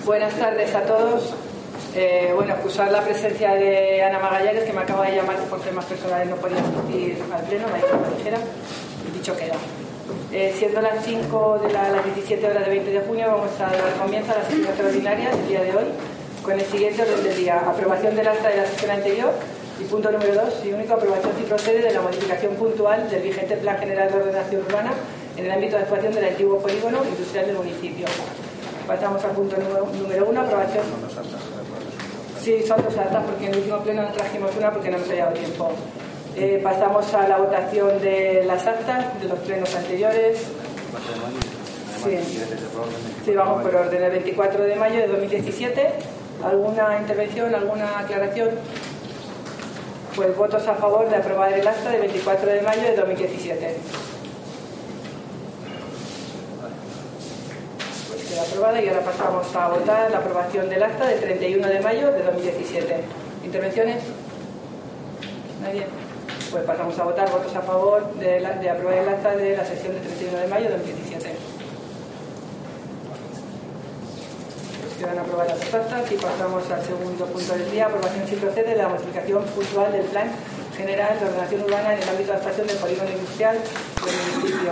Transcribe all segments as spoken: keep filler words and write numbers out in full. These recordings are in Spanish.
Buenas tardes a todos. Eh, bueno, excusar la presencia de Ana Magallanes, que me acaba de llamar por temas personales, no podía asistir al pleno, me ha dicho que dijera, y dicho queda. Eh, siendo las cinco de la, las diecisiete horas de veinte de junio, vamos a dar comienzo a la sesión extraordinaria del día de hoy, con el siguiente orden del día: aprobación del acta de la sesión anterior, y punto número dos, y único, aprobación si procede de la modificación puntual del vigente Plan General de Ordenación Urbana en el ámbito de actuación del antiguo polígono industrial del municipio. Pasamos al punto número, número uno, aprobación. Sí, son dos actas, porque en el último pleno no trajimos una porque no nos había dado tiempo. Eh, pasamos a la votación de las actas de los plenos anteriores. Sí, sí, vamos por orden. El veinticuatro de mayo de dos mil diecisiete. ¿Alguna intervención, alguna aclaración? Pues votos a favor de aprobar el acta del veinticuatro de mayo de dos mil diecisiete. Pues queda aprobada, y ahora pasamos a votar la aprobación del acta del treinta y uno de mayo de dos mil diecisiete. ¿Intervenciones? ¿Nadie? Pues pasamos a votar votos a favor de, la, de aprobar el acta de la sesión del treinta y uno de mayo de dos mil diecisiete. Pues quedan aprobadas las actas, y pasamos al segundo punto del día: aprobación si procede de la modificación puntual del Plan General de Ordenación Urbana en el ámbito de actuación del polígono industrial del municipio.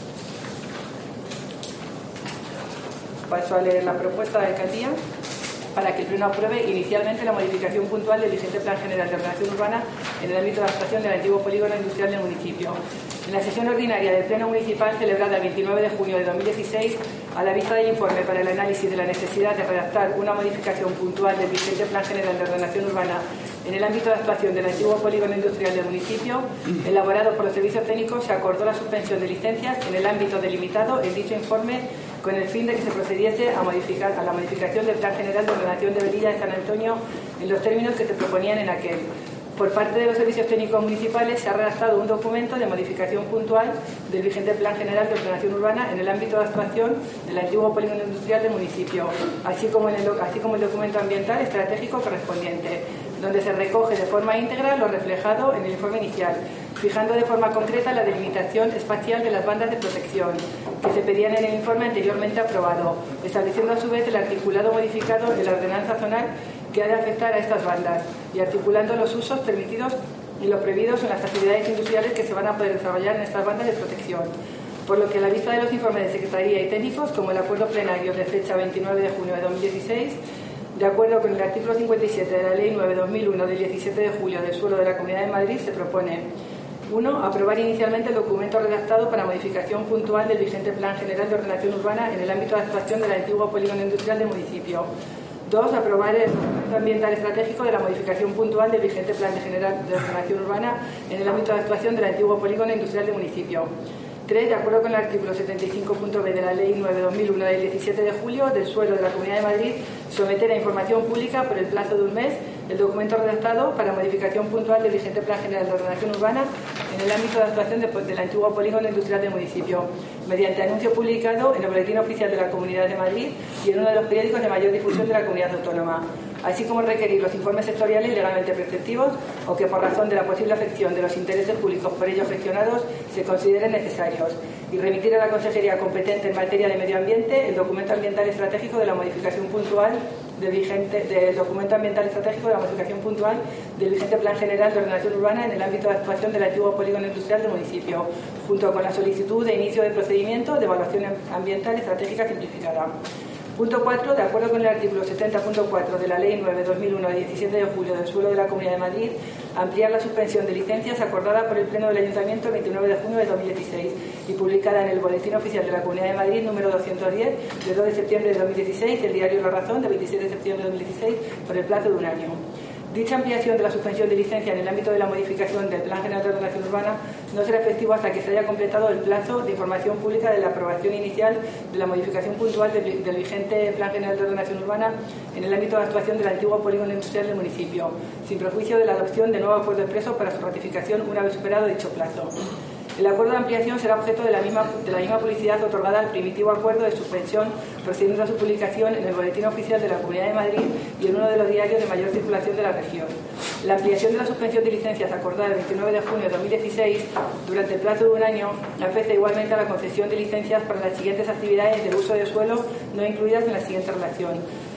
Paso a leer la propuesta de alcaldía para que el Pleno apruebe inicialmente la modificación puntual del vigente Plan General de Ordenación Urbana en el ámbito de actuación del antiguo polígono industrial del municipio. En la sesión ordinaria del Pleno Municipal, celebrada el veintinueve de junio de dos mil dieciséis, a la vista del informe para el análisis de la necesidad de redactar una modificación puntual del vigente Plan General de Ordenación Urbana en el ámbito de actuación del antiguo polígono industrial del municipio, elaborado por los servicios técnicos, se acordó la suspensión de licencias en el ámbito delimitado en dicho informe, con el fin de que se procediese a, modificar, a la modificación del Plan General de Ordenación de Velilla de San Antonio en los términos que se proponían en aquel. Por parte de los servicios técnicos municipales se ha redactado un documento de modificación puntual del vigente Plan General de Ordenación Urbana en el ámbito de actuación del antiguo polígono industrial del municipio, así como, en el, así como el documento ambiental estratégico correspondiente, donde se recoge de forma íntegra lo reflejado en el informe inicial, fijando de forma concreta la delimitación espacial de las bandas de protección que se pedían en el informe anteriormente aprobado, estableciendo a su vez el articulado modificado de la ordenanza zonal que ha de afectar a estas bandas, y articulando los usos permitidos y los prohibidos en las actividades industriales que se van a poder desarrollar en estas bandas de protección. Por lo que, a la vista de los informes de Secretaría y técnicos, como el acuerdo plenario de fecha veintinueve de junio de dos mil dieciséis, de acuerdo con el artículo cincuenta y siete de la Ley nueve barra dos mil uno del diecisiete de julio del suelo de la Comunidad de Madrid, se propone: uno. Aprobar inicialmente el documento redactado para modificación puntual del vigente Plan General de Ordenación Urbana en el ámbito de actuación del antiguo polígono industrial del municipio. dos. Aprobar el documento ambiental estratégico de la modificación puntual del vigente Plan General de Ordenación Urbana en el ámbito de actuación del antiguo polígono industrial del municipio. tres. De acuerdo con el artículo setenta y cinco punto b de la Ley nueve barra dos mil uno del diecisiete de julio del suelo de la Comunidad de Madrid, someter a información pública por el plazo de un mes el documento redactado para modificación puntual del vigente Plan General de Ordenación Urbana en el ámbito de actuación de, del antiguo polígono industrial del municipio, mediante anuncio publicado en el Boletín Oficial de la Comunidad de Madrid y en uno de los periódicos de mayor difusión de la comunidad autónoma, así como requerir los informes sectoriales legalmente preceptivos o que, por razón de la posible afección de los intereses públicos por ellos gestionados, se consideren necesarios, y remitir a la Consejería competente en materia de medio ambiente el documento ambiental estratégico de la modificación puntual del vigente del documento ambiental estratégico de la modificación puntual del vigente Plan General de Ordenación Urbana en el ámbito de actuación del antiguo polígono industrial del municipio, junto con la solicitud de inicio de procedimiento de evaluación ambiental estratégica simplificada. Punto cuatro. De acuerdo con el artículo setenta punto cuatro de la Ley nueve barra dos mil uno del diecisiete de julio del suelo de la Comunidad de Madrid, ampliar la suspensión de licencias acordada por el Pleno del Ayuntamiento el veintinueve de junio de dos mil dieciséis y publicada en el Boletín Oficial de la Comunidad de Madrid número doscientos diez de dos de septiembre de dos mil dieciséis, del diario La Razón de veintisiete de septiembre de dos mil dieciséis, por el plazo de un año. Dicha ampliación de la suspensión de licencia en el ámbito de la modificación del Plan General de Ordenación Urbana no será efectivo hasta que se haya completado el plazo de información pública de la aprobación inicial de la modificación puntual del, del vigente Plan General de Ordenación Urbana en el ámbito de actuación del antiguo polígono industrial del municipio, sin perjuicio de la adopción de nuevo acuerdo expreso para su ratificación una vez superado dicho plazo. El acuerdo de ampliación será objeto de la misma, de la misma publicidad otorgada al primitivo acuerdo de suspensión, procediendo a su publicación en el Boletín Oficial de la Comunidad de Madrid y en uno de los diarios de mayor circulación de la región. La ampliación de la suspensión de licencias acordada el veintinueve de junio de dos mil dieciséis durante el plazo de un año afecta igualmente a la concesión de licencias para las siguientes actividades del uso de suelo no incluidas en la siguiente relación: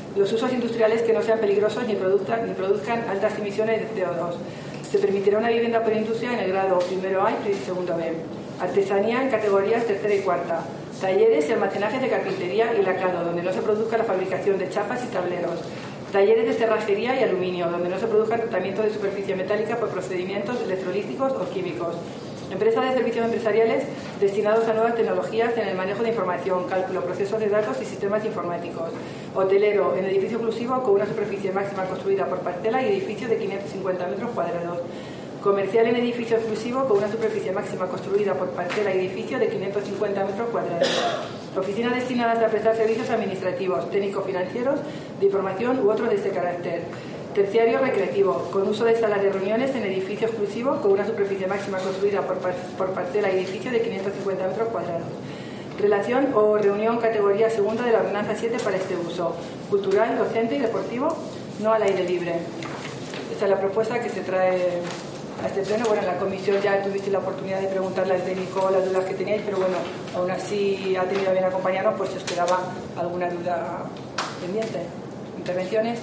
los usos industriales que no sean peligrosos ni produzcan, ni produzcan altas emisiones de C O dos. Se permitirá una vivienda por industria en el grado primero A y segundo B. Artesanía en categorías tercera y cuarta. Talleres y almacenajes de carpintería y lacado, donde no se produzca la fabricación de chapas y tableros. Talleres de cerrajería y aluminio, donde no se produzcan tratamientos de superficie metálica por procedimientos electrolíticos o químicos. Empresas de servicios empresariales destinados a nuevas tecnologías en el manejo de información, cálculo, procesos de datos y sistemas informáticos. Hotelero en edificio exclusivo con una superficie máxima construida por parcela y edificio de quinientos cincuenta metros cuadrados. Comercial en edificio exclusivo con una superficie máxima construida por parcela y edificio de quinientos cincuenta metros cuadrados. Oficinas destinadas a prestar servicios administrativos, técnico-financieros, de información u otros de este carácter. Terciario recreativo, con uso de salas de reuniones en edificio exclusivo con una superficie máxima construida por, par por parcela y edificio de quinientos cincuenta metros cuadrados. Relación o reunión categoría segunda de la ordenanza siete para este uso. Cultural, docente y deportivo, no al aire libre. Esta es la propuesta que se trae a este pleno. Bueno, en la comisión ya tuviste la oportunidad de preguntarle al técnico las dudas que teníais, pero bueno, aún así ha tenido bien acompañarnos, pues os quedaba alguna duda pendiente. ¿Intervenciones?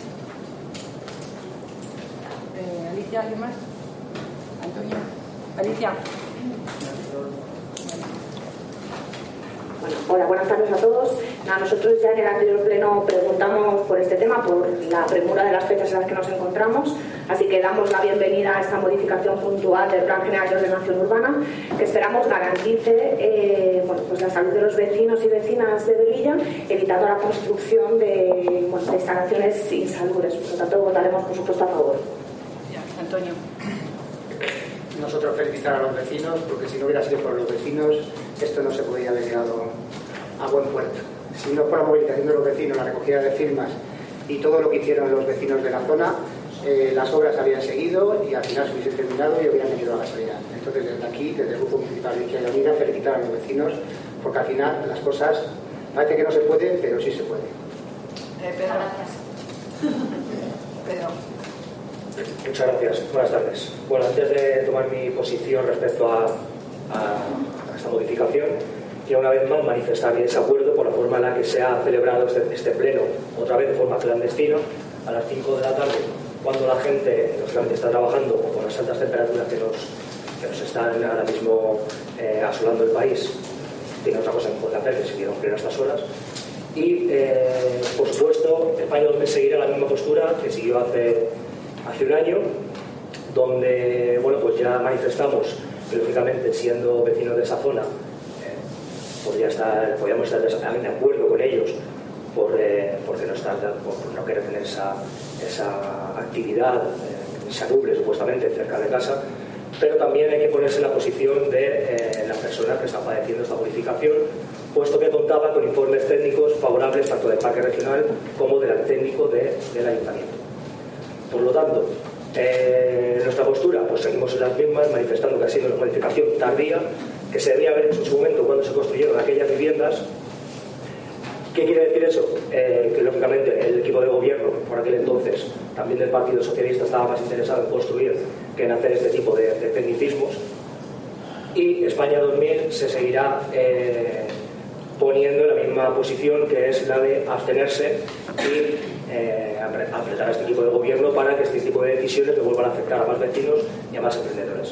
Eh, Alicia, ¿alguien más? Antonio. Alicia. Bueno, hola, buenas tardes a todos. Nada, nosotros ya en el anterior pleno preguntamos por este tema, por la premura de las fechas en las que nos encontramos, así que damos la bienvenida a esta modificación puntual del Plan General de Ordenación Urbana, que esperamos garantice eh, bueno, pues la salud de los vecinos y vecinas de Velilla, evitando la construcción de, bueno, de instalaciones insalubres. Por lo tanto, votaremos, por supuesto, a favor. Ya, Antonio. Nosotros felicitar a los vecinos, porque si no hubiera sido por los vecinos, esto no se podría haber llegado a buen puerto. Si no por la movilización de los vecinos, la recogida de firmas y todo lo que hicieron los vecinos de la zona, eh, las obras habían seguido y al final se hubiesen terminado y hubieran tenido la gasolina. Entonces, desde aquí, desde el Grupo Municipal de Izquierda Unida, felicitar a los vecinos, porque al final las cosas parece que no se pueden, pero sí se pueden. Eh, Pedro. Gracias. Pedro. Muchas gracias. Buenas tardes. Bueno, antes de tomar mi posición respecto a, a, a esta modificación, quiero una vez más manifestar mi desacuerdo por la forma en la que se ha celebrado este, este pleno, otra vez de forma clandestina, a las cinco de la tarde, cuando la gente, lógicamente, está trabajando con las altas temperaturas que nos, que nos están ahora mismo eh, asolando el país. Tiene otra cosa mejor que hacer que seguir en pleno a estas horas. Y, eh, por supuesto, España seguirá la misma postura que siguió hace... hace un año, donde bueno, pues ya manifestamos que, lógicamente, siendo vecinos de esa zona, eh, podría estar, podríamos estar de acuerdo con ellos por, eh, por, no, estar, por, por no querer tener esa, esa actividad eh, insalubre, supuestamente, cerca de casa, pero también hay que ponerse en la posición de eh, las personas que están padeciendo esta modificación, puesto que contaba con informes técnicos favorables tanto del Parque Regional como del técnico de, del Ayuntamiento. Por lo tanto, eh, nuestra postura, pues seguimos en las mismas, manifestando que ha sido una modificación tardía, que se debía haber hecho en su momento cuando se construyeron aquellas viviendas. ¿Qué quiere decir eso? Eh, que, lógicamente, el equipo de gobierno, por aquel entonces, también del Partido Socialista, estaba más interesado en construir que en hacer este tipo de, de tecnicismos. Y España dos mil se seguirá eh, poniendo en la misma posición, que es la de abstenerse y Eh, apretar a este equipo de gobierno para que este tipo de decisiones no vuelvan a afectar a más vecinos y a más emprendedores.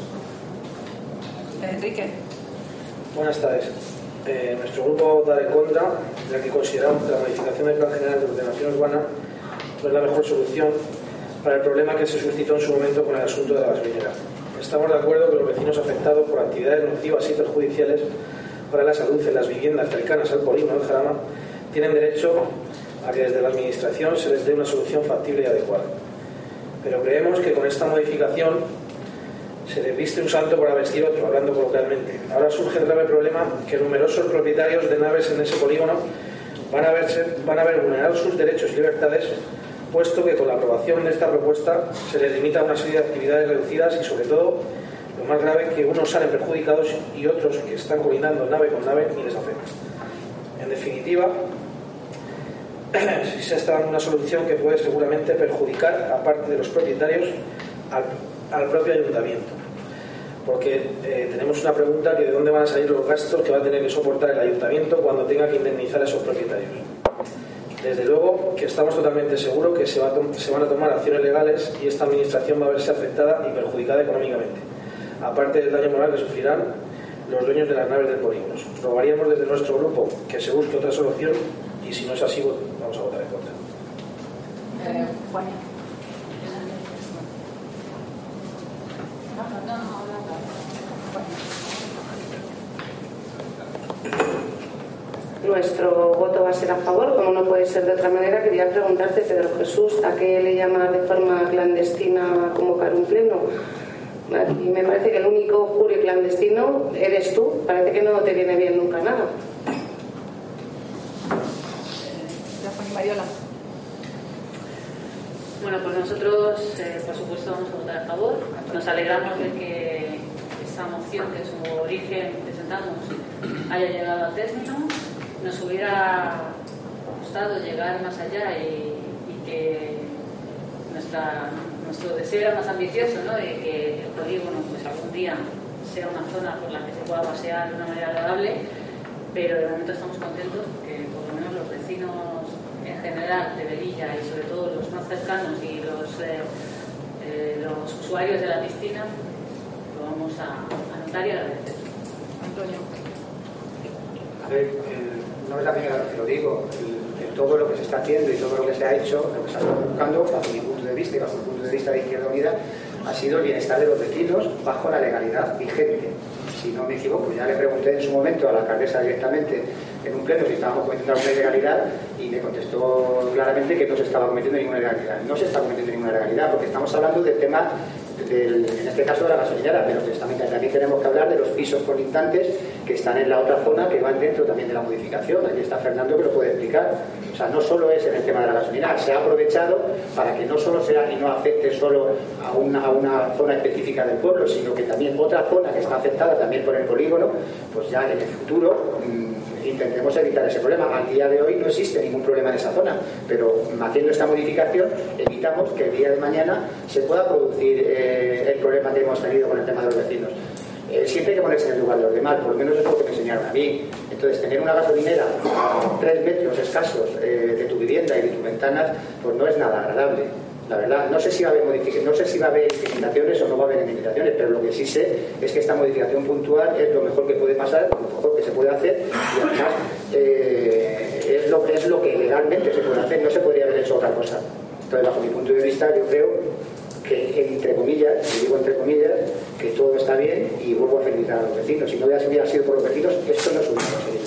Enrique. Buenas tardes. Eh, nuestro grupo vota en contra, ya que consideramos que la modificación del Plan General de Ordenación Urbana no es la mejor solución para el problema que se suscitó en su momento con el asunto de la gasolinera. Estamos de acuerdo que los vecinos afectados por actividades nocivas y perjudiciales para la salud en las viviendas cercanas al polígono de Jarama tienen derecho a que desde la Administración se les dé una solución factible y adecuada. Pero creemos que con esta modificación se les viste un santo para vestir otro, hablando coloquialmente. Ahora surge el grave problema que numerosos propietarios de naves en ese polígono van a, verse, van a ver vulnerados sus derechos y libertades, puesto que con la aprobación de esta propuesta se les limita a una serie de actividades reducidas y, sobre todo, lo más grave, que unos salen perjudicados y otros que están colindando nave con nave ni les afecta. En definitiva, si se está dando una solución que puede seguramente perjudicar, aparte de los propietarios, al, al propio ayuntamiento. Porque eh, tenemos una pregunta, que de dónde van a salir los gastos que va a tener que soportar el ayuntamiento cuando tenga que indemnizar a esos propietarios. Desde luego que estamos totalmente seguros que se, va a se van a tomar acciones legales y esta administración va a verse afectada y perjudicada económicamente, aparte del daño moral que sufrirán los dueños de las naves del polígono. Rogaríamos desde nuestro grupo que se busque otra solución y si no es así, vamos a votar en contra. Eh, Juan. Nuestro voto va a ser a favor, como no puede ser de otra manera. Quería preguntarte, Pedro Jesús, ¿a qué le llama de forma clandestina convocar un pleno? Y me parece que el único jure clandestino eres tú. Parece que no te viene bien nunca nada. Mariola. Bueno, pues nosotros, eh, por supuesto, vamos a votar a favor. Nos alegramos de que esta moción, que en su origen presentamos, haya llegado a término. Nos hubiera gustado llegar más allá y, y que nuestra, nuestro deseo era más ambicioso, ¿no? De que el polígono pues algún día sea una zona por la que se pueda pasear de una manera agradable, pero de momento estamos contentos porque por lo menos los vecinos en general de Velilla y sobre todo los más cercanos y los, eh, eh, los usuarios de la piscina lo vamos a, a notar y agradecer. Antonio. A ver, el, no es la primera vez que lo digo. El, el, todo lo que se está haciendo y todo lo que se ha hecho, lo que se ha estado buscando, bajo mi punto de vista y bajo el punto de vista de Izquierda Unida, ha sido el bienestar de los vecinos bajo la legalidad vigente. Si no me equivoco, ya le pregunté en su momento a la alcaldesa directamente en un pleno si estábamos cometiendo alguna ilegalidad y me contestó claramente que no se estaba cometiendo ninguna ilegalidad. No se está cometiendo ninguna ilegalidad porque estamos hablando del tema, del, en este caso de la gasolinera, pero también, también tenemos que hablar de los pisos colindantes que están en la otra zona que van dentro también de la modificación. Aquí está Fernando que lo puede explicar. O sea, no solo es en el tema de la gasolinera, se ha aprovechado para que no solo sea y no afecte solo a una, a una zona específica del pueblo, sino que también otra zona que está afectada también por el polígono, pues ya en el futuro mmm, intentemos evitar ese problema. Al día de hoy no existe ningún problema en esa zona, pero haciendo esta modificación evitamos que el día de mañana se pueda producir eh, el problema que hemos tenido con el tema de los vecinos. Eh, siempre hay que ponerse en el lugar de los demás, por lo menos es lo que me enseñaron a mí. Entonces, tener una gasolinera a tres metros escasos eh, de tu vivienda y de tus ventanas, pues no es nada agradable. La verdad, no sé si va a haber modificaciones, no sé si va a haber limitaciones o no va a haber limitaciones, pero lo que sí sé es que esta modificación puntual es lo mejor que puede pasar, lo mejor que se puede hacer, y además eh, es, lo, es lo que legalmente se puede hacer, no se podría haber hecho otra cosa. Entonces, bajo mi punto de vista, yo creo que, entre comillas, y digo entre comillas, que todo está bien y vuelvo a felicitar a los vecinos. Si no hubiera sido por los vecinos, esto no se hubiera conseguido.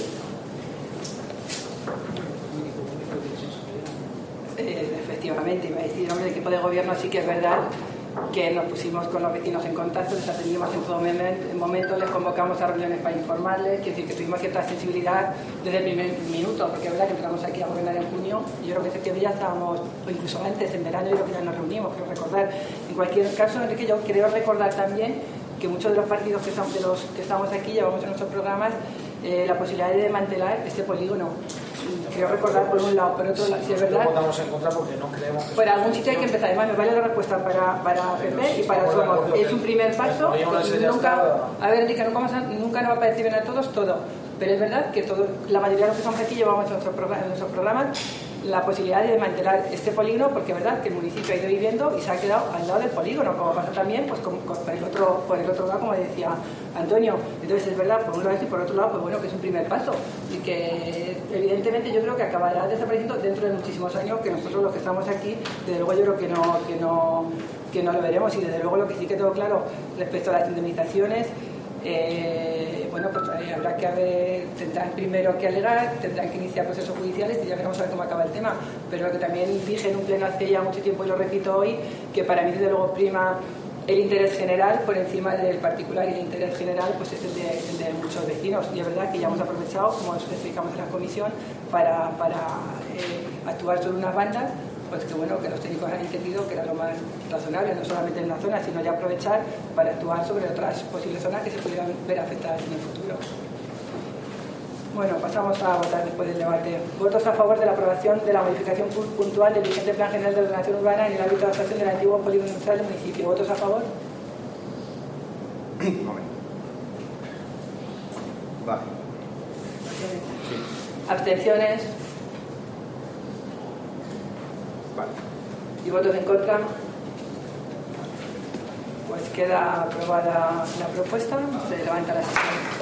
Eh, efectivamente, iba a decir, hombre, el equipo de gobierno sí que es verdad que nos pusimos con los vecinos en contacto, les atendimos en todo momento, les convocamos a reuniones para informarles, quiere decir que tuvimos cierta sensibilidad desde el primer minuto, porque es verdad que entramos aquí a gobernar en junio, y yo creo que que ya estábamos, o incluso antes, en verano, yo creo que ya nos reunimos, quiero recordar. En cualquier caso, Enrique, yo quiero recordar también que muchos de los partidos que estamos, de los que estamos aquí llevamos en nuestros programas eh, la posibilidad de desmantelar este polígono. Quiero recordar por un lado, por otro lado, si es verdad. No votamos en contra porque no creemos que. Por algún sitio hay que empezar. Además, me vale la respuesta para, para P P y para Somos. Es un primer paso. Nunca, a ver, Enrique, nunca, nunca nos va a parecer bien a todos todo. Pero es verdad que todo, la mayoría de los que estamos aquí llevamos en nuestros programas, en nuestros programas la posibilidad de desmantelar este polígono, porque es verdad que el municipio ha ido viviendo y se ha quedado al lado del polígono, como pasa también pues, con, con, por, el otro, por el otro lado, como decía Antonio. Entonces es verdad, por un lado y por otro lado, pues bueno, que es un primer paso y que evidentemente yo creo que acabará desapareciendo dentro de muchísimos años, que nosotros los que estamos aquí, desde luego yo creo que no, que no, que no lo veremos. Y desde luego lo que sí que tengo claro respecto a las indemnizaciones, Eh, bueno, pues eh, habrá que haber, tendrán primero que alegar, tendrán que iniciar procesos judiciales y ya veremos a ver cómo acaba el tema. Pero lo que también dije en un pleno hace ya mucho tiempo y lo repito hoy, que para mí desde luego prima el interés general por encima del particular, y el interés general pues es el de, el de muchos vecinos. Y es verdad que ya hemos aprovechado, como os explicamos en la comisión, para, para eh, actuar sobre unas bandas, pues que bueno, que los técnicos han entendido que era lo más razonable, no solamente en una zona, sino ya aprovechar para actuar sobre otras posibles zonas que se pudieran ver afectadas en el futuro. Bueno, pasamos a votar después del debate. ¿Votos a favor de la aprobación de la modificación puntual del vigente Plan General de Ordenación Urbana en el ámbito de actuación del antiguo polígono industrial del municipio? ¿Votos a favor? Un momento. Vale. ¿Abstenciones? Vale. ¿Y votos en contra? Pues queda aprobada la propuesta. Se levanta la sesión.